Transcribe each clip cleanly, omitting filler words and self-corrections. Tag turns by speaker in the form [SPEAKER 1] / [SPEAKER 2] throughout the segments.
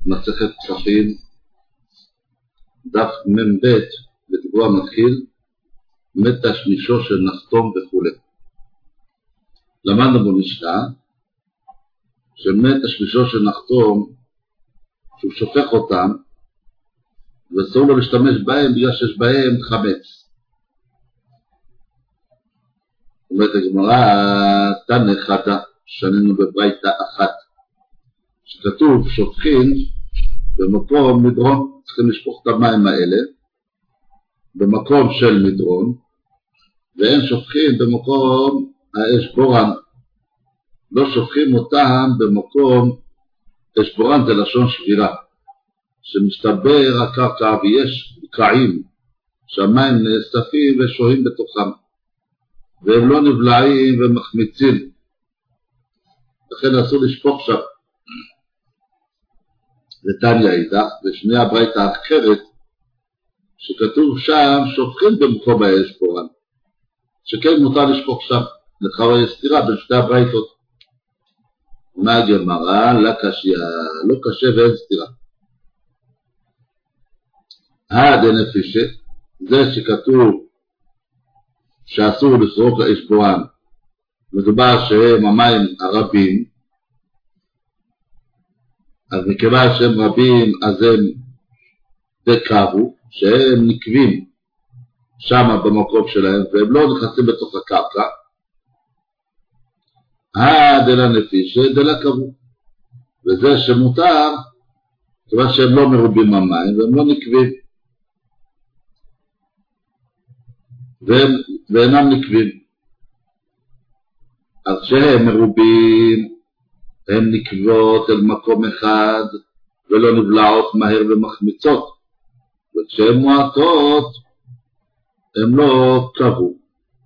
[SPEAKER 1] מסכת פסחים, דף מ"ב, ודברו מתחיל, מת תשמישו של נחתום וכו'. למדנו במשנה, שמת תשמישו של נחתום, שהוא שופך אותם, ואסור לו להשתמש בהם בגלל שיש בהם חמץ. אומרת הגמרא, תנא חדא, שנינו בברייתא אחת, שכתוב שופכים במקום מדרון, צריכים לשפוך את המים האלה במקום של מדרון, והם שופכים במקום האש בורן, לא שופכים אותם במקום אש בורן, זה לשון שבירה, שמשתבר הקרקע ויש קרעים שהמים נאספים ושוהים בתוכם, והם לא נבלעים ומחמיצים, לכן אסור לשפוך שם. ותניא אידך, ושני הברייתא האחרת, שכתוב שם שופכים במקום האש בורן, שכן מותר לשפוך שם, לכאורה יש סתירה בין שתי הברייתות. מה הגמרא? לא קשיא, לא קשה ואין סתירה. דנפישי, זה שכתוב שאסור לזרוק לאש בורן, מדובר שהם המים הרבים, אז מכיוון שהם רבים אז הם דקבו, שהם נקבים שם במקום שלהם והם לא נכנסים בתוך הקרקע, דלה נפישי דלה קבו, וזה שמותר כיוון שהם לא מרובים המים והם לא נקבים ואינם נקבים. אז שהם מרובים הם נקבות אל מקום אחד ולא נבלעות מהר ומחמיצות, וכשהן מועטות הם לא קבו.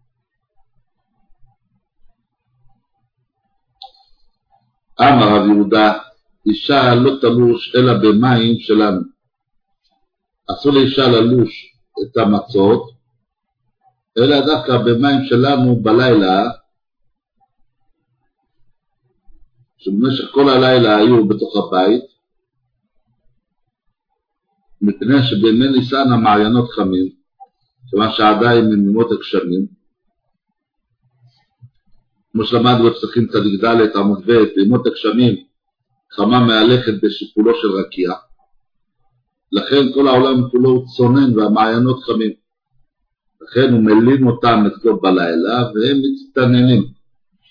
[SPEAKER 1] אמר רב יהודה, אישה לא תלוש אלא במים שלנו. אסור לאישה ללוש את המצות אלא דווקא במים שלנו בלילה, שבמשך כל הלילה היו בתוך הבית, מפני שבימי ניסן המעיינות חמים, כיוון שעדיין הם ימות הגשמים, כמו שלמדנו בפסחים צדיק ד' עמוד ב', בימות הגשמים חמה מהלכת בשיפולו של רקיע, לכן כל העולם כולו צונן והמעיינות חמים, לכן הוא מלין אותם את כל בלילה והם מצטננים.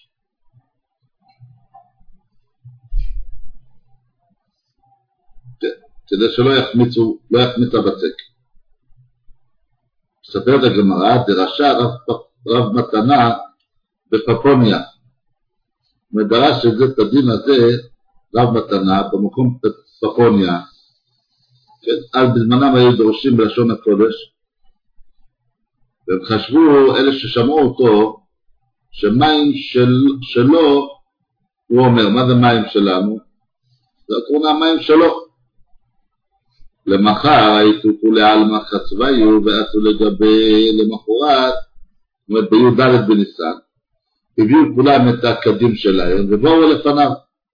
[SPEAKER 1] כדי שלא יחמיץ הבצק. מספרת הגמרא, דרשה רב מתנה בפפוניה, מדרש את זה, את הדין הזה, רב מתנה במקום פפוניה, כן? אז בזמנם היו דורשים בלשון הקודש, והם חשבו, אלה ששמעו אותו, שמים שלו, הוא אומר, מה זה מים שלנו? זה הקרונה מים שלו. למחר הייתו כולי עלמא חצוויו ועשו לגבי למחרת, זאת אומרת בי"ד בניסן, הביאו כולם את הקדים שלהם ובואו לפניו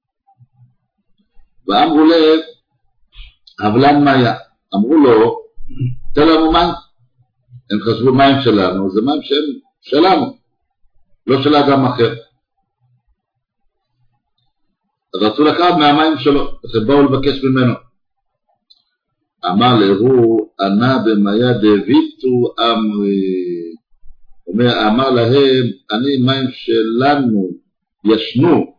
[SPEAKER 1] ואמרו להם, הבלן מאיה, אמרו לו, תן לנו מים. הם חשבו מים שלנו, זה מים שהם שלנו, לא של אדם אחר. אז רצו לקחת מהמים שלו, אז הם באו לבקש ממנו. אמר להו, ענה במאיה דביתו אמרי, אמר להם, אני מים שלנו ישנו,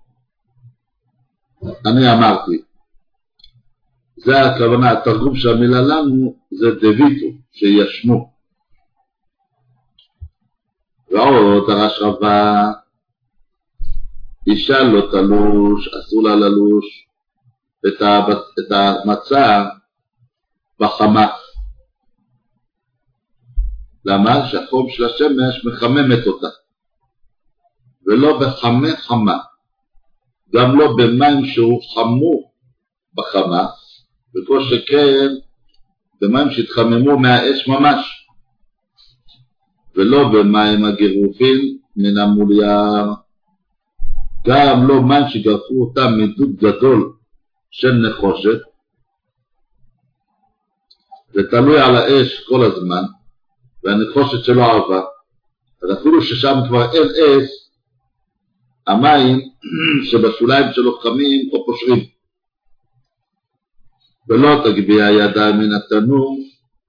[SPEAKER 1] אני אמרתי. זה הכוונה, התרגום של המילה לנו זה דביתו, שישנו. ועוד דרש רבה, אישה לא תלוש, אסור לה ללוש את המצה בחמה. למה? שהחום של השמש מחממת אותה, ולא בחמה חמה, גם לא במים שהוא חמו בחמה, וכל שכן במים שהתחממו מהאש ממש, ולא במים הגירופין מן המולייר, גם לא מים שגרפו אותם מדוד גדול של נחושת, זה תלוי על האש כל הזמן, והנחושת שלו ערבה, אז אפילו ששם כבר אין אש, המים שבשוליים שלו חמים או פושרים. ולא תגביה ידה מן התנור,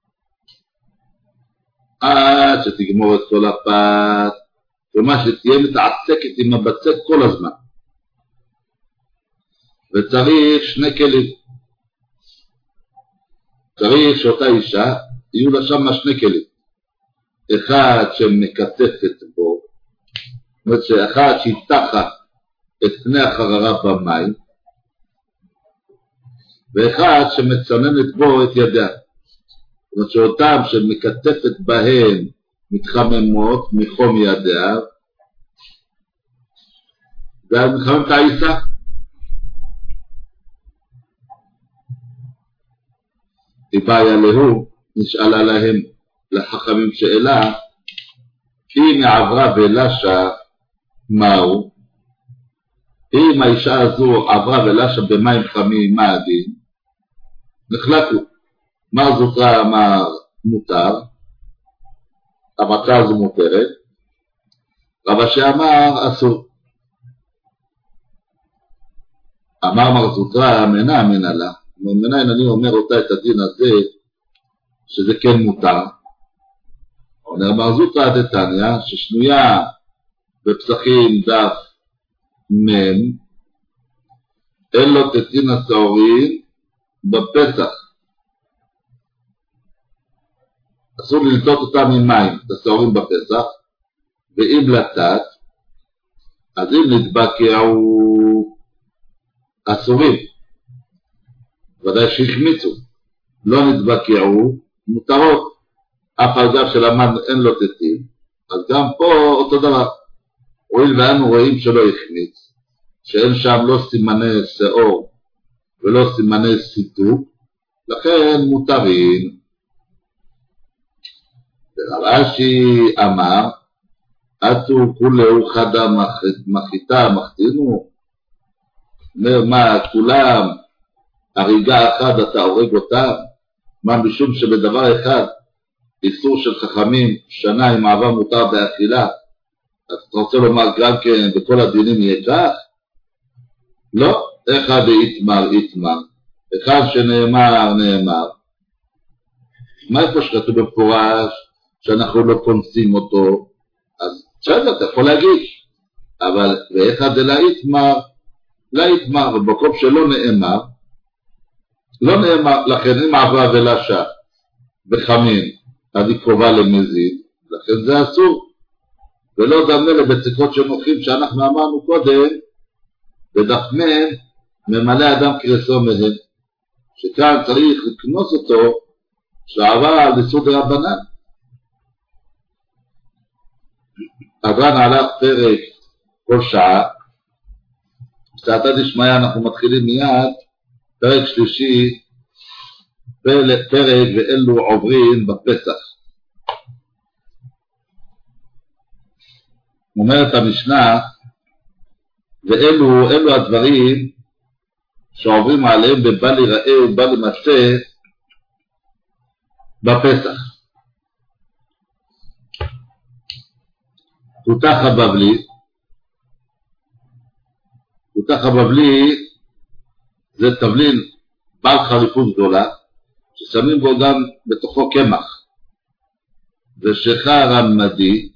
[SPEAKER 1] עד שתגמור את כל הפת, כלומר שתהיה מתעסקת עם הבצק כל הזמן. וצריך שני כלים. צריך שאותה אישה יהיו לה שם שני כלים. אחד שמקטפת בו, זאת אומרת שאחד שהיא תחת את פני החררה במים, ואחד שמצננת בו את ידיה. זאת אומרת שאותם שמקטפת בהם מתחממות מחום ידיה, ואז מחמם את העיסה. היא באה להו, נשאלה להם, לחכמים שאלה, אם היא עברה ולשה, מהו? אם האישה הזו עברה ולשה במים חמים, מה הדין? נחלקו. מר זוטרא אמר מותר, המכה הזו מותרת, רב אשי אמר אסור. אמר מר זוטרא מנה מנה לה, ומנין אני אומר אותה את הדין הזה, שזה כן מותר. אומר מר זוטרא דתניא, ששנויה בפסחים דף מם, אין לו תתין השעורין בפסח. אסור ללטות אותם עם מים, את השעורים בפסח, ואם לטת, אז אם נתבקעו אסורים, ודאי שהחמיצו, לא נתבקעו מותרות, אף על גב שלמדנו אין לו תתין, אז גם פה אותו דבר, הואיל ואנו רואים שלא החמיץ, שאין שם לא סימני שעור ולא סימני סיתוק, לכן מותרים. ורב אשי אמר, אתו כולהו חדה מחיתה מחתינו, אומר מה כולם הריגה אחת אתה הורג אותם, מה משום שבדבר אחד איסור של חכמים שנה עם מעבר מותר באכילה, אז אתה רוצה לומר גם כן בכל הדינים יהיה כך? לא, אחד יתמר יתמר, אחד שנאמר נאמר. מה איפה שכתוב במפורש שאנחנו לא קונסים אותו, אז בסדר, אתה יכול להגיד, אבל ואחד זה לא יתמר, ובמקום שלא נאמר, לא נאמר, לכן אם עברה ולשה בחמין, אז היא קרובה למזיד, לכן זה אסור, ולא דמה לבצקות שנוחים שאנחנו אמרנו קודם, בדפמן ממלא אדם קרסו מהם, שכאן צריך לקנוס אותו, שעבר על יסוד רבנן. אברהם הלך פרק כל שעה, בסעתא דשמיא אנחנו מתחילים מיד, פרק שלישי, פרק ואלו עוברים בפסח. אומרת המשנה, ואלו הדברים שעוברים עליהם בבל ייראה ובל יימצא בפסח. תותח הבבלי זה תבלין בעל חריפות גדולה, ששמים בו גם בתוכו קמח, ושחר המדי,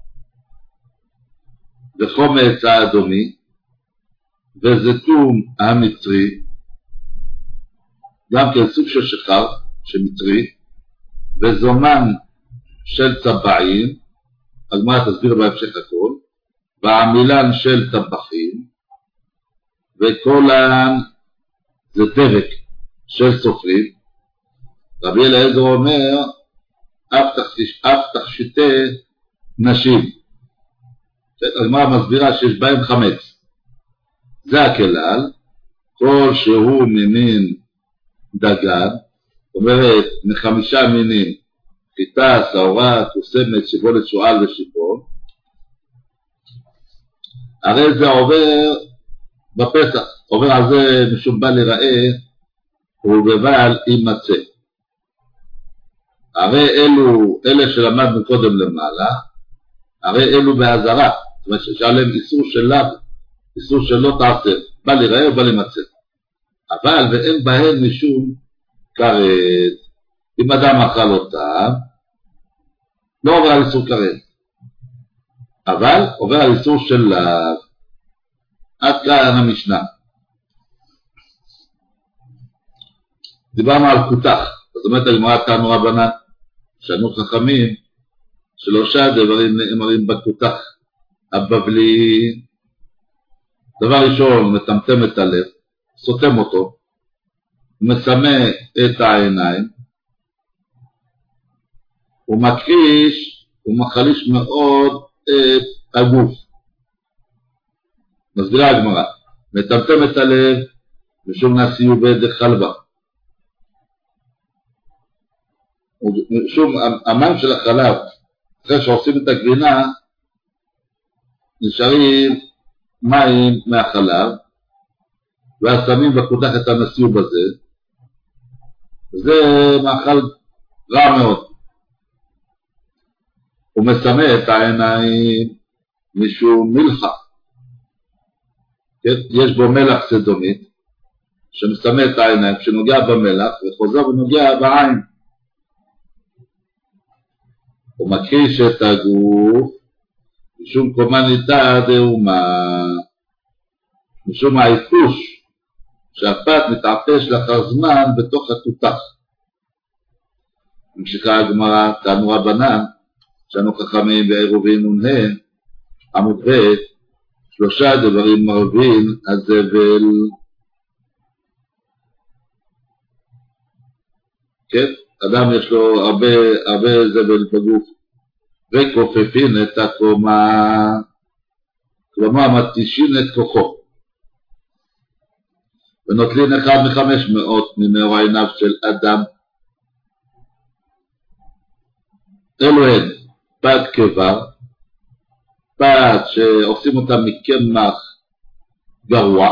[SPEAKER 1] וחומץ האדומי, וזיתום המצרי, גם כן סוג של שחר שמצרי, וזומן של צבעים, הגמרא תסביר בהמשך הכל, ועמילן של טבחים, וקולן זה דבק של סופרים. רבי אליעזר אומר, אף תכשיטי נשים. הגמרא מסבירה שיש בהם חמץ. זה הכלל, כל שהוא ממין דגן, זאת אומרת מחמישה מינים, חיטה, שעורה, קוסמת, שיבולת, שועל ושיפון, הרי זה עובר בפסח, עובר על זה משום בל ייראה ובבל יימצא. הרי אלה שלמדנו קודם למעלה, הרי אלו בהזרה, זאת אומרת שעליהם איסור של לאו, איסור של לא תעשה, בא להיראה או בא למצא. אבל ואין בהם משום כרת, אם אדם אכל אותם, לא עובר על איסור כרת, אבל עובר על איסור של לאו. עד כאן המשנה. דיברנו על כותח, זאת אומרת הגמרא תנו רבנן, שענו חכמים, שלושה דברים נאמרים בכותח. הבבלי, דבר ראשון, מטמטם את הלב, סותם אותו, מסמא את העיניים, הוא מקריש, הוא מחליש מאוד את הגוף. מסבירה הגמרא, מטמטם את הלב, משום נשיא ובד חלבה. משום המים של החלב, אחרי שעושים את הגבינה, נשארים מים מהחלב, ואז שמים בכותח את הנסיוב הזה, זה מאכל רע מאוד. הוא מסמא את העיניים משום מלחה. יש בו מלח סדומית, שמסמא את העיניים, שנוגע במלח, וחוזר ונוגע בעין. הוא מקריש את הגוף, משום קומניתא דאומה, משום העיפוש, שהפת מתעפש לאחר זמן בתוך הכותח. ממשיכה הגמרא, תנו רבנן, שענו חכמים בעירובין נ"ה, עמוד ב', שלושה דברים מרבין הזבל. כן? אדם יש לו הרבה זבל בגוף, וכופפין את הקומה, כלומר מתישין את כוחו, ונוטלין 1/500 ממאור עיניו של אדם. אלו הן פת קבר, פת שעושים אותה מקמח גרוע,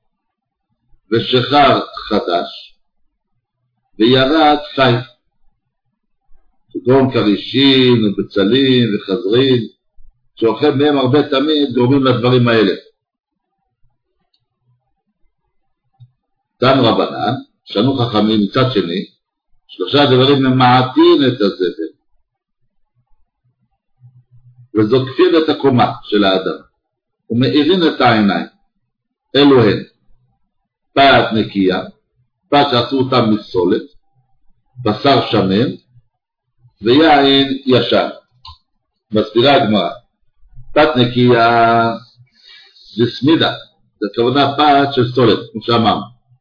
[SPEAKER 1] ושחר חדש, וירק חי, כגון קרישין ובצלים וחזרין, שאוכל מהם הרבה תמיד גורמים לדברים האלה. תנו רבנן, שענו חכמים מצד שני, שלושה דברים ממעטין את הזבל, וזוקפין את הקומה של האדם, ומאירין את העיניים. אלו הן פת נקייה, פת שעשו אותם מסולת, בשר שמן, ויין ישן. מסבירה הגמרא, פת נקייה זה סמידה, זה כוונה פת של סולת, כמו שאמרנו.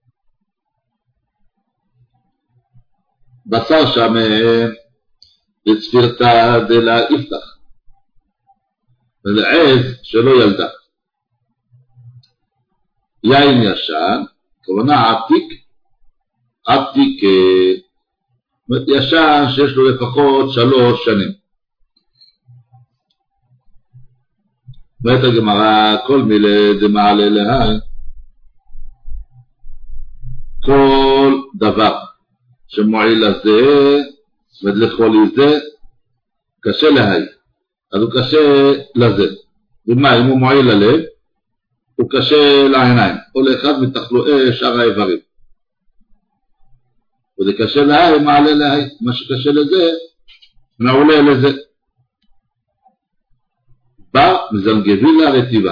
[SPEAKER 1] בשר שמן לצפירתא דלה יפתח, ולעז שלא ילדה. יין ישן, כוונה עתיק ישן שיש לו לפחות 3 שנים. אומרת הגמרא, כל מילה דמעלה להי, כל דבר שמועיל לזה ולחולי זה קשה להי, אז הוא קשה לזה. ומה, אם הוא מועיל ללב, הוא קשה לעיניים, או לאחד מתחלואי שאר האיברים. וזה קשה להי, מעלה להי, מה שקשה לזה, מעולה לזה. בא מזנגביל הרטיבה,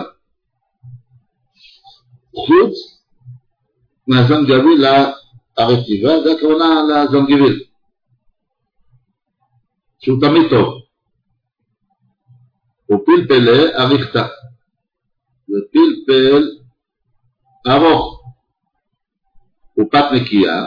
[SPEAKER 1] חוץ מהזנגביל הרטיבה, זה הכוונה לזנגביל, שהוא תמיד טוב. ופלפלה אריכתה, ופלפל ארוך, ופת נקייה,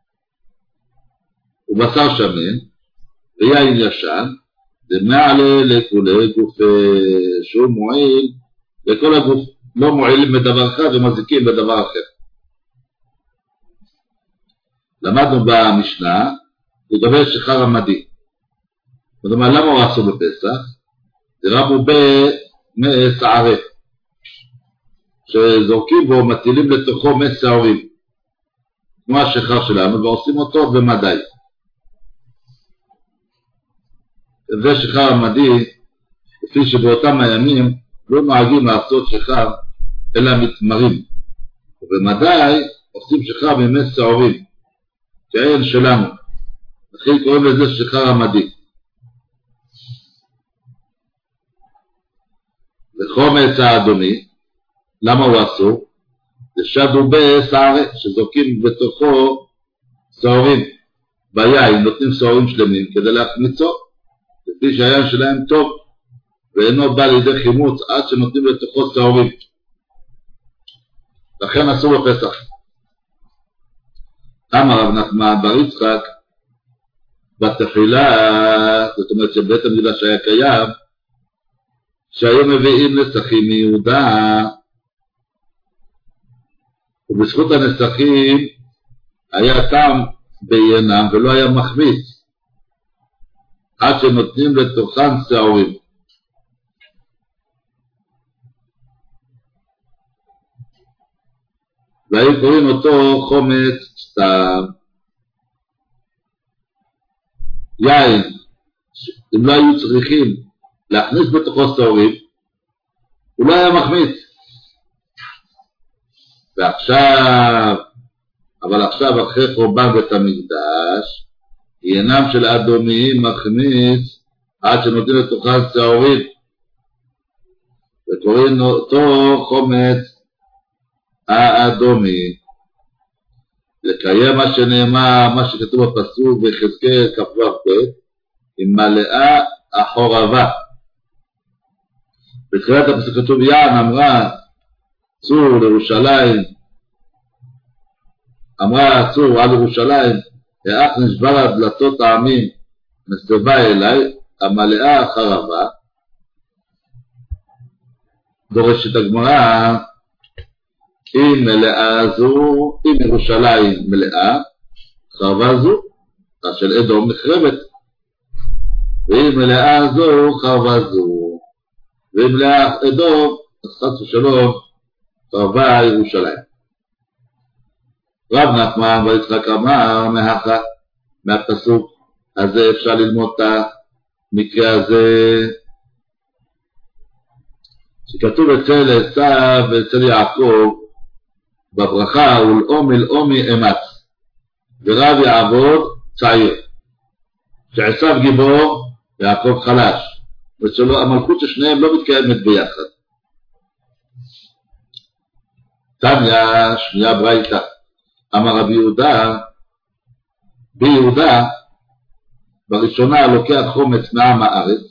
[SPEAKER 1] ובשר שמן, ויין ישן, דמעלה לכולי גוף, שהוא מועיל לכל הגוף, לא מועילים בדבר אחד ומזיקים בדבר אחר. למדנו במשנה לגבי שחר המדי. זאת אומרת, למה הוא עשו בפסח? רבו במסערה, שזורקים בו, מטילים לתוכו מסעורים, כמו השחר שלנו, ועושים אותו במדי. זה שחר עמדי, לפי שבאותם הימים לא נוהגים לעשות שחר אלא מתמרים, ובמדי עושים שחר בימי שעורים, כעין שלנו, לכן קוראים לזה שחר עמדי. וחומץ האדומי, למה הוא אסור? זה שדובה שערה, שזוקים בתוכו שעורים ביין, נותנים שעורים שלמים כדי להחמיצו, לפי שהיין שלהם טוב ואינו בא לידי חימוץ עד שנותנים לתוכו שעורים, לכן אסור בפסח. אמר רב נחמן בר יצחק, בתחילה, זאת אומרת שבית המקדש היה קיים, שהיו מביאים נסכים מיהודה, ובזכות הנסכים היה טעם בעיינם ולא היה מחמיץ עד שנותנים לתוכן שעורים. והיו קוראים אותו חומץ סתם. יין, אם לא היו צריכים להכניס בתוכו שעורים, הוא לא היה מחמיץ. אבל עכשיו אחרי חורבן בית המקדש, עיינם של אדומיים מחמיץ עד שנותנים לתוכן שעורים, וקוראים אותו חומץ האדומי, לקיים מה שנאמר, מה שכתוב בפסוק ביחזקאל כ"ו, עם מלאה החורבה. בתחילת הפסוק כתוב יען אמרה צור לירושלים, אמרה צור על ירושלים, האח נשבר הדלתות העמים נסבה אליי, המלאה החרבה. דורשת הגמרא, אם מלאה זו, אם ירושלים מלאה, חרבה זו, של אדום נחרבת, ואם מלאה זו, חרבה זו, ואם מלאה אדום, אז חס ושלום, חרבה ירושלים. רב נחמן בר יצחק אמר מהפסוק הזה אפשר ללמוד את המקרה הזה, שכתוב אצל עשיו ואצל יעקב בברכה, ולאום אלאומי אמץ ורב יעבוד צעיר, שעשיו גיבור ויעקב חלש, ושלו המלכות ששניהם לא מתקיימת ביחד. תניא שנייה ברייתא, אמר רבי יהודה, ביהודה בראשונה לוקח חומץ מעם הארץ,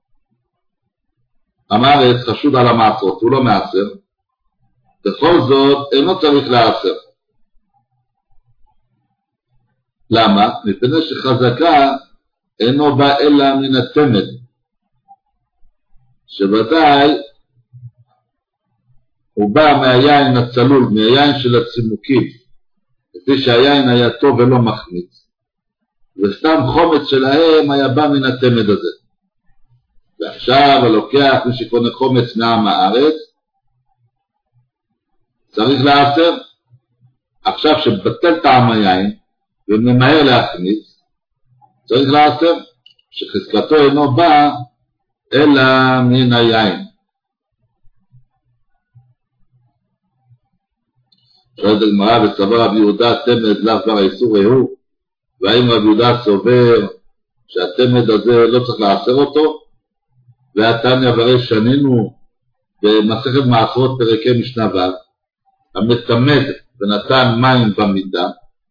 [SPEAKER 1] עם הארץ חשוד על המעשרות, הוא לא מעשר, בכל זאת אינו צריך לעשר. למה? מפני שחזקה אינו בא אלא מן התמד, שוודאי הוא בא מהיין הצלול, מהיין של הצימוקים, לפי שהיין היה טוב ולא מחמיץ, וסתם חומץ שלהם היה בא מן התמד הזה. ועכשיו הלוקח מי שקונה חומץ מעם הארץ צריך לעשר. עכשיו שבטל טעם היין וממהר להכניס צריך לעשר, שחזקתו אינו בא אלא מן היין. שואלת הגמרא, וסבר רבי יהודה תמד לאו דבר האיסור הוא, והאם רבי יהודה סובר שהתמד הזה לא צריך לעשר אותו? והתניא ברי שנינו במסכת מעשרות פרקי משנה ו', המתמד ונתן מים במידה,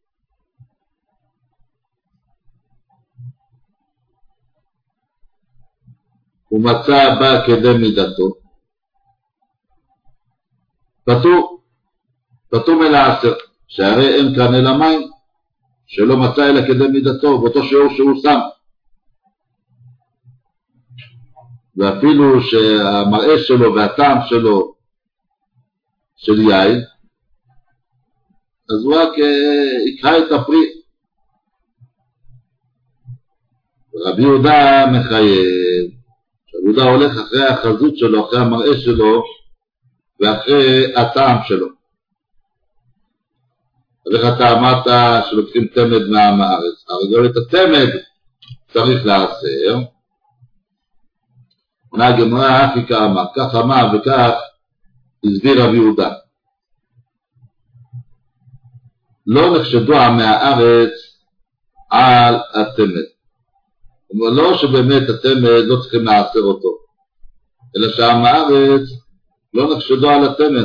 [SPEAKER 1] ומצא בה כדי מידתו, פטור מלעשר, שהרי אין כאן אלא מים, שלא מצא אלא כדי מידתו, באותו שיעור שהוא שם. ואפילו שהמראה שלו והטעם שלו של יין, אז הוא רק יקרא את הפרי. רבי יהודה מחייב, רבי יהודה הולך אחרי החזות שלו, אחרי המראה שלו ואחרי הטעם שלו. אז איך אתה אמרת שלוקחים תמד מעם הארץ? הרי גם את התמד צריך לעשר, עונה הגמרא, הכי כאמר, כך אמר וכך הסביר רבי יהודה. לא נחשדו עמי הארץ על התמד. כלומר, לא שבאמת התמד לא צריכים לעשר אותו, אלא שעם הארץ לא נחשדו על התמד,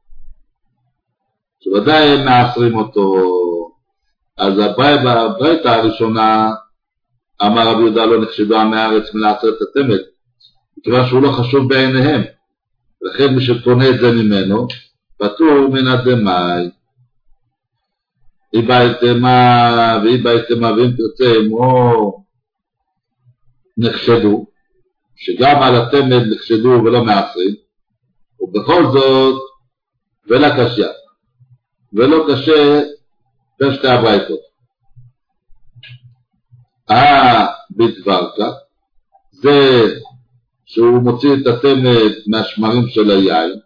[SPEAKER 1] שוודאי הם מעשרים אותו. אז הברייתא הראשונה אמר רבי יהודה לא נחשדו עמי הארץ מלעשר את התמד, מכיוון שהוא לא חשוב בעיניהם, לכן מי שקונה את זה ממנו פטור מן הדמאי. היא בהתאמה ואם תרצה או נחשדו, שגם על התמד נחשדו ולא מעשרים, ובכל זאת ולא קשה, ולא קשה בין שתי הברייתות. בדברקה זה שהוא מוציא את התמד מהשמרים של היין,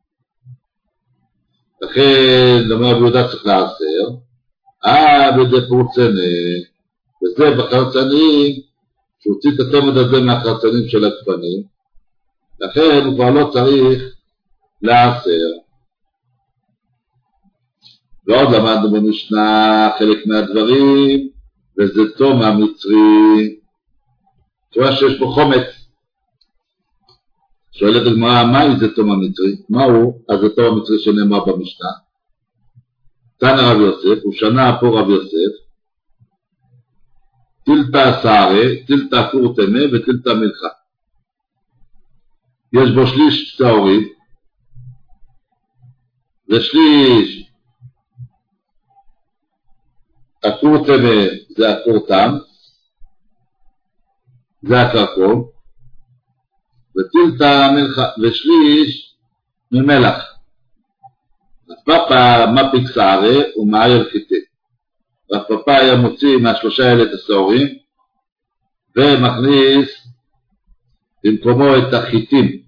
[SPEAKER 1] לכן אומר רבי יהודה צריך לעשר. בזה פורצנה, וזה בחרצנים שהוציא את התמד הזה מהחרצנים של הגפנים, לכן הוא כבר לא צריך לעשר. ועוד למדנו במשנה חלק מהדברים, וזה תום המצרי, כיוון שיש בו חומץ. שואלת הגמרא, מהי זה תום המצרי? מהו? אז זה תום המצרי שנאמר במשנה. תנא רבי יוסף, ושנה פה רבי יוסף, תלתא שערי, תלתא כור טמא ותלתא מלחה. יש בו שליש שעורים, ושליש הכור טמא זה הכור תם, זה הקרקום, ותלתא מלחה, ושליש ממלח. רב-פאפא מפיק שערי ומעייר חיטה. רב-פאפא היה מוציא מהשלושה האלה את השעורים ומכניס במקומו את החיטים,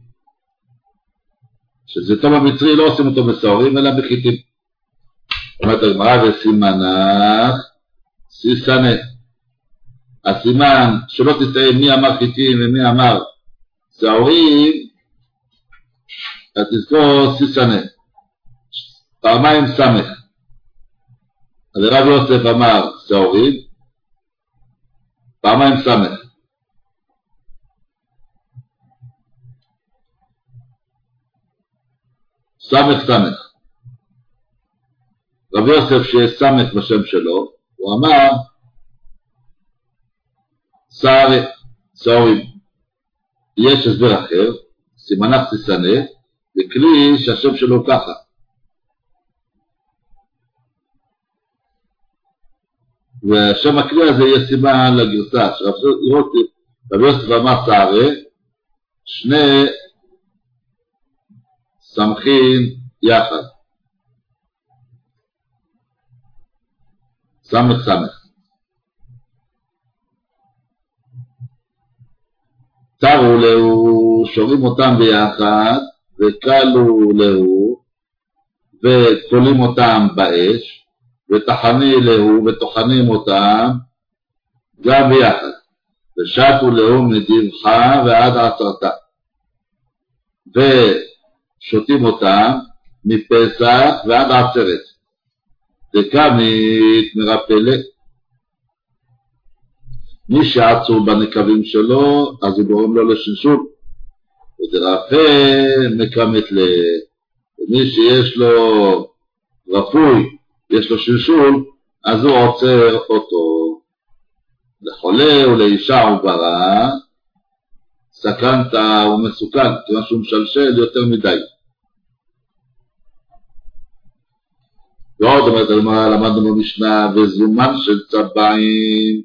[SPEAKER 1] שזה תום המצרי לא עושים אותו בשעורים אלא בחיטים. אומרת הגמרא וסימנך סיסנה. הסימן שלא תסתיים מי אמר חיטים ומי אמר שעורים, אז תזכור סיסנה פעמיים סמך. אז רב יוסף אמר שעורים, פעמיים סמך. סמך סמך. רב יוסף שיש סמך בשם שלו, הוא אמר שעורים. יש הסבר אחר, סימנך סיסנה, בכלי שהשם שלו ככה. והשם הכלי הזה יהיה סימן לגרסה, רב יוסף אמר שערי, שני סמכים יחד. סמך סמך. תרו לו, שורים אותם ביחד, וקלו לו, ותולים אותם באש, ותחני לו, וטוחנים אותם גם ביחד. ושתו לו מדבחה ועד עצרתה. ושותים אותם מפסח ועד עצרת. דקמית מרפלת. מי שעצור בנקבים שלו, אז הוא גורם לו לשלשול. ודרפה מקמת למי שיש לו רפוי, יש לו שלשול, אז הוא עוצר אותו. לחולה ולאישה וברא, סכנת ומסוכן, כיוון שהוא משלשל יותר מדי. ועוד אומרת על מה למדנו במשנה, וזומן של צבעים.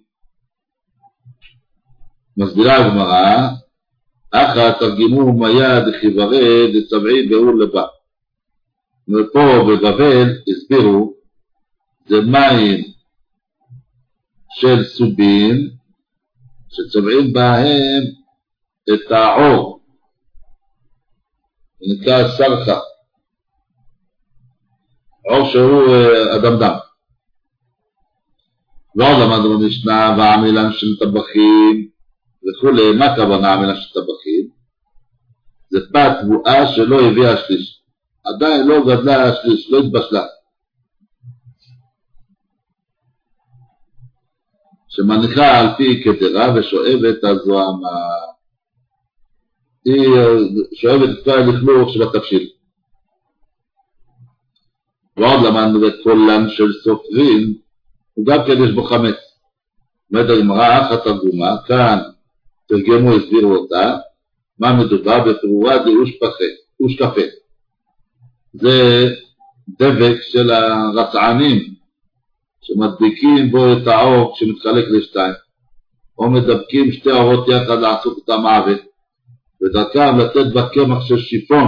[SPEAKER 1] מסבירה הגמרא, אחת תרגימו מיד חיברי דצבעי באור לבא. ופה בבבל הסבירו, זה מים של סובין, שצובעים בהם את העור, נקרא סרחה, עור שהוא אדמדם. ועוד למדנו במשנה, ועמילן של טבחים, וכולי. מה הכוונה עמילן של טבחים? זה פת תבואה שלא הביאה השליש. עדיין לא גדלה השליש, לא התבשלה. שמניחה על פי כתרה ושואבת הזוהמה. היא שואבת את כל הלכלוך של התבשיל. ועוד למדנו בקולן של סופרים, הוא גם כן יש בו חמץ. אומרת הגמרא, אחת תרגומה, כאן תרגמו, הסבירו אותה, מה מדובר בפירורה דאוש קפה. זה דבק של הרצענים, שמדביקים בו את העור שמתחלק לשתיים, או מדבקים שתי עורות יחד לעשות את המוות, ודרכם לתת בקמח של שיפון.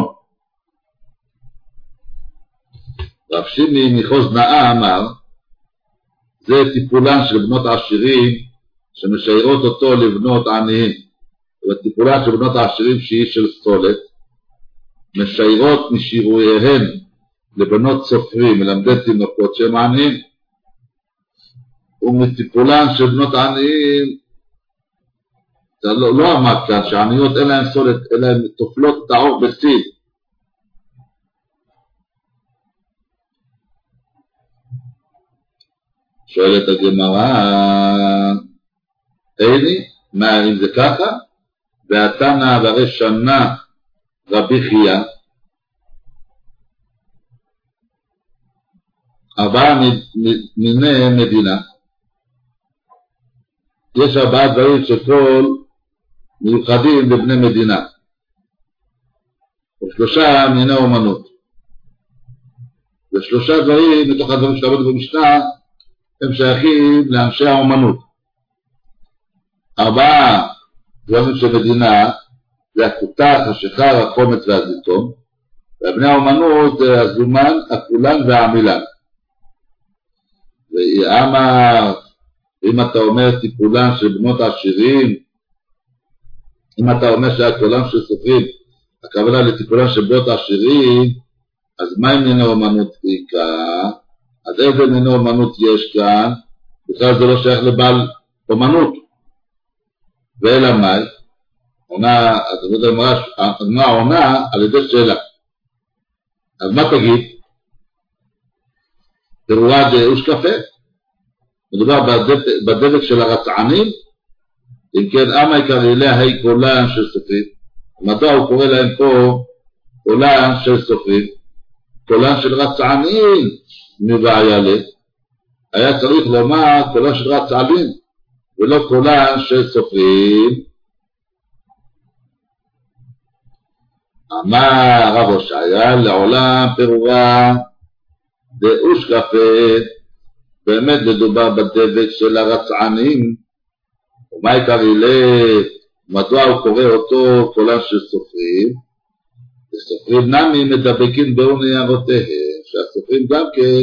[SPEAKER 1] רב שימי מחוז נאה אמר, זה טיפולן של בנות עשירים שמשיירות אותו לבנות עניים, וטיפולן של בנות העשירים שהיא של סולת, משיירות משירויהן לבנות סופרים, מלמדי תינוקות שהם עניים, ומטיפולן של בנות עניים, זה לא אמר כאן, שעניות אין להם סולת, אלא הן תופלות את העור בסיד. שואלת הגמרא, איני, מה אם זה ככה? והתנא והרי שנה רבי חייא, 4 מיני מדינה. יש 4 דברים שכל מיוחדים לבני מדינה, ו3 מיני אומנות. ו3 דברים מתוך הדברים שלמדנו במשנה הם שייכים לאנשי האומנות. 4 דברים של מדינה זה הכותח, השחר, החומץ והזיתון, ובני האומנות זה הזומן, הכולן והעמילן. ואמר, אם אתה אומר טיפולן של בנות העשירים, אם אתה אומר שהכולן של סופרים, הכוונה לטיפולן של בנות העשירים, אז מה עם מיני אומנות עיקר? אז איזה מיני אומנות יש כאן? בכלל זה לא שייך לבעל אומנות. ואלא מאי? עונה, הגמרא עונה על ידי שאלה. אז מה תגיד? פירורה דאוש קפה? מדובר בדבק של הרצענים? אם כן, אמה יקרא אליה היא קולן של סופרים. מדוע הוא קורא להם פה קולן של סופרים? קולן של רצענים מבעיה לב. היה צריך לומר קולן של רצענים ולא קולן של סופרים. אמר רב הושעיה, לעולם פירורה דאוש קפה. באמת מדובר בדבק של הרצענים. ומה עיקר אלה? מדוע הוא קורא אותו קולן של סופרים? וסופרים נמי מדבקים באור ניירותיהם, שהסופרים גם כן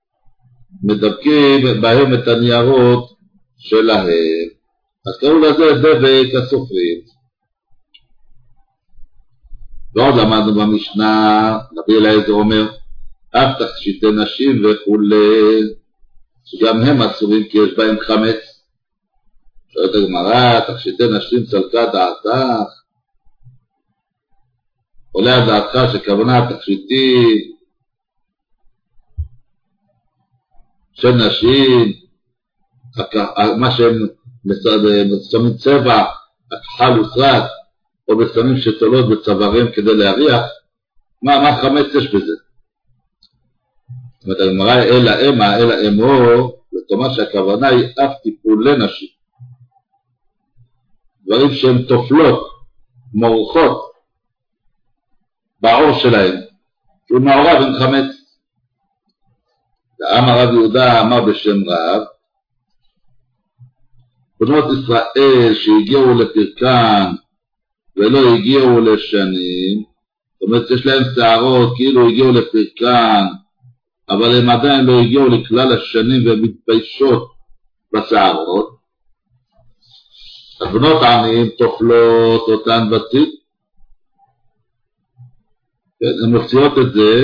[SPEAKER 1] מדבקים בהם את הניירות שלהם. אז קראו לזה דבק הסופרים. ועוד למדנו במשנה, רבי אליעזר אומר, אף תכשיטי נשים וכולי, שגם הם אסורים כי יש בהם חמץ. שואלת הגמרא, תכשיטי נשים צלקה דעתך? עולה על דעתך שכוונה תכשיטים של נשים, מה שהם שמים צבע, הכחל וסרק, או בשמים שתולות בצווארים כדי להריח, מה חמץ יש בזה? זאת אומרת, הגמרא אלא אמה, אלא אמו, זאת אומרת שהכוונה היא אף טיפולי נשים. דברים שהם תופלות, מורחות, בעור שלהם, שהוא מעורב עם חמץ. ואמר רב יהודה אמר בשם רב, בנות ישראל שהגיעו לפרקן ולא הגיעו לשנים, זאת אומרת יש להם שערות כאילו הגיעו לפרקן, אבל הם עדיין לא הגיעו לכלל השנים ומתביישות בשערות, הבנות עניים תאכלות אותן בציד, הן מוציאות את זה,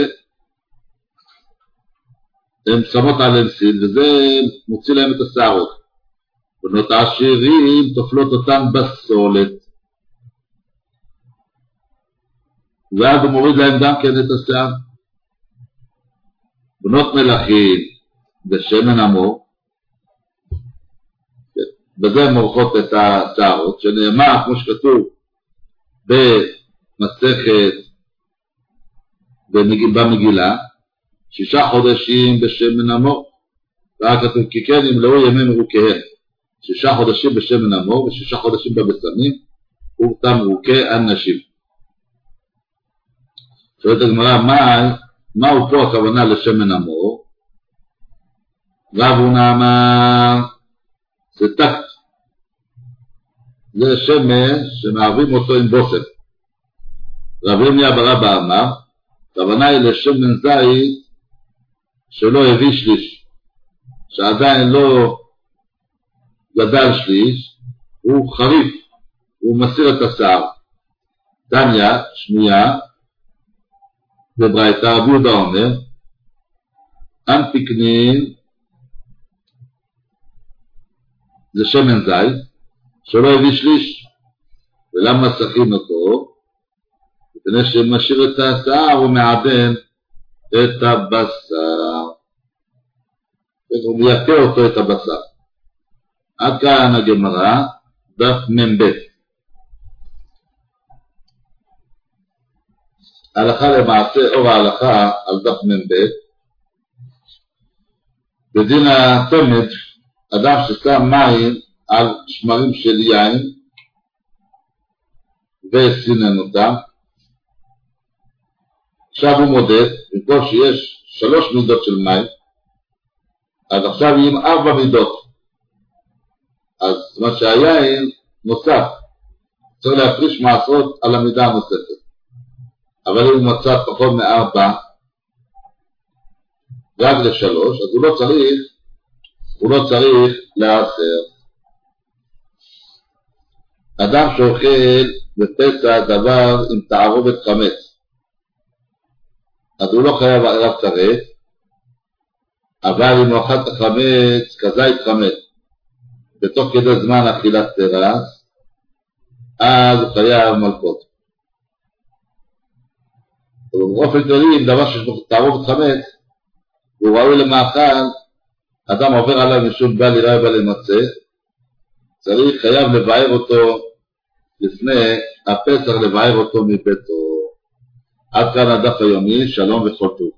[SPEAKER 1] הן שמות עליהן סיד, וזה מוציא להם את השערות. בנות העשירים תאכלות אותן בסולת. ואז הוא מוריד להם גם כן את השיער. בנות מלכים בשמן המור, בזה הן מורחות את השערות, שנאמר, כמו שכתוב במסכת במגילה, 6 חודשים בשמן המור, והיה כתוב כי כן ימלאו ימי מרוקיהם, 6 חודשים בשמן המור ו6 חודשים בבשמים, ובתם מרוקי הנשים. שואלת הגמרא, מהו פה הכוונה לשמן המור? רב הונא אמר, זה טקט, זה שמן שמערבים אותו עם בושם. רב ירמיה בר אבא אמר, הכוונה היא לשמן זית שלא הביא שליש, שעדיין לא גדל שליש, הוא חריף, הוא מסיר את השיער. תניא, שנייה, בברייתא, רבי יהודה אומר, אנפיקנין זה שמן זית שלא הביא שליש. ולמה שקים אותו? מפני שמשאיר את השיער ומעדן את הבשר, הוא מייקר אותו את הבשר. עד כאן הגמרא, דף מ"ב. הלכה למעשה, אור ההלכה על דף מ"ב, בדין התמד, אדם ששם מים על שמרים של יין וסינן אותם, עכשיו הוא מודד, במקום שיש 3 מידות של מים, אז עכשיו יהיים 4 מידות. אז זאת אומרת שהיין נוסף, צריך להפריש מעשרות על המידה הנוספת. אבל אם הוא מצא פחות מ4, רק ל3, אז הוא לא צריך לעשר. אדם שאוכל בפסח דבר עם תערובת חמץ, אז הוא לא חייב ערב טרף, אבל אם הוא אכל את החמץ כזית חמץ בתוך כדי זמן אכילת תרס, אז הוא חייב מלכות. ובאופן כללי, אם דבר שיש בו תערובת חמץ והוא ראוי למאכל, אדם עובר עליו משום בל יראה בל ימצא, צריך חייב לבאר אותו לפני הפסח, לבאר אותו מביתו. עד כאן הדף היומי, שלום וכל טוב.